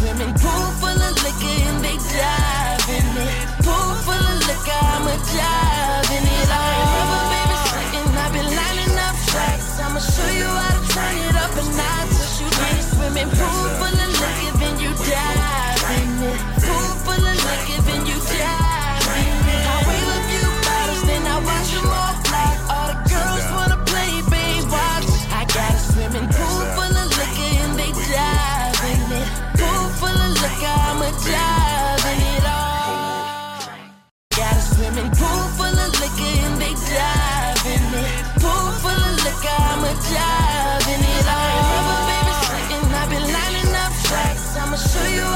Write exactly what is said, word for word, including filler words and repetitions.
swimming pool full of liquor and they dive in it. Pool full of liquor, I'ma dive in it. I remember baby sitting, I've been lining up shots. I'ma show you how to turn it up a notch. You get a swimming pool full of liquor, then you dive in it. Pool full of liquor, then you dive in it. I wave a few bottles, then I watch them all fly. All the girls wanna play, babe, watch. I got a swimming pool full of liquor and they dive in it. Pool full of liquor, I'ma dive in it all. Got a swimming pool full of liquor and they dive in it. Pool full of liquor, I'ma dive in it all. I remember baby sitting, I've been lining up shots. I'ma show you